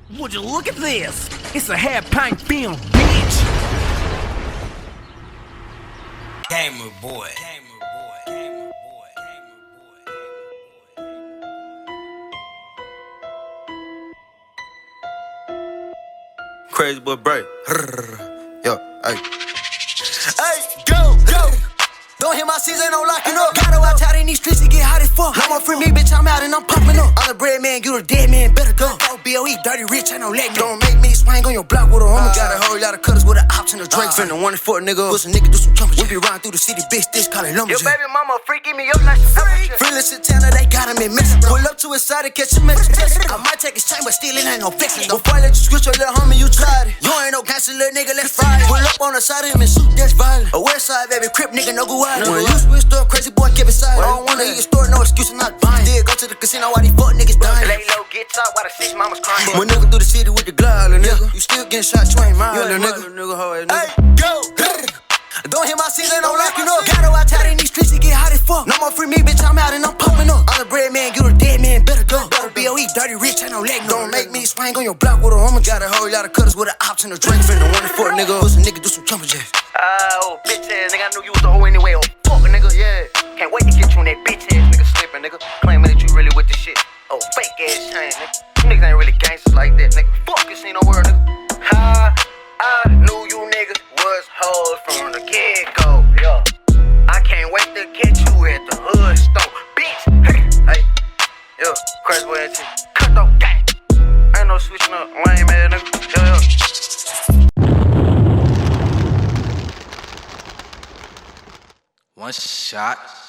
Would you look at this? It's a half-pint film, bitch! Gamer boy. Crazy boy Bray. Yo, hey. Hey, go! Don't hit my season, I'm locking up. Gotta watch out in these streets, it get hot as fuck. No more free me, bitch, I'm out and I'm popping up. I'm the bread man, you the dead man, better go. BOE, dirty rich, ain't no leg. Don't make me swing on your block with a homie. Got a whole lot of cutters with an ops and a Drake. Finna one for a nigga, push a nigga do some jumping. We be riding through the city, bitch, this call it lumberjack. Your baby mama free, give me your nice free. Freelance Santana, they got him in Mexico. Pull up to his side and catch him in I might take his chain, but still it ain't no fixin'. Before I let you switch your little homie, you tried it. You ain't no gangster, little nigga, let's fry it. Pull up on the side of him and shoot, that's violent. A west side, baby, crip nigga, no go out. When you switch store, crazy boy, keep it silent. I don't wanna eat your store, no excuse, I'm not buying. Still go to the casino while these fuck niggas dying. Lay low, get top while the six mamas crying. When nigga through the city with the glide, little nigga. You still getting shot, you ain't mine, little nigga. Hey, go! Don't hit my season, I'm locking up. Gotta watch out in these streets, it get hot as fuck. No more free me, bitch, I'm out and I'm popping up. I'm the bread man, you the dead man, better go. BOE, dirty rich, ain't no leg. Don't make me swing on your block with a homie. Got a whole lot of cutters with an ops and a Drake. Finna one for a nigga, push a nigga do some jumping jacks. Oh, bitch ass nigga, I knew you was the hoe anyway. Oh, fuck a nigga, yeah. Can't wait to get you on that bitch ass nigga slipping, nigga. Claiming that you really with this shit. Oh, fake ass chain, nigga. You niggas ain't really gangsters like that, nigga. Fuck this ain't no word, nigga. I knew you niggas was hoes from the get-go, yeah. I can't wait to catch you at the hood store, bitch. Hey, yo, crazy boy at you. Cut though, gang. Ain't no switching up, lame ass nigga. Yeah. One shot.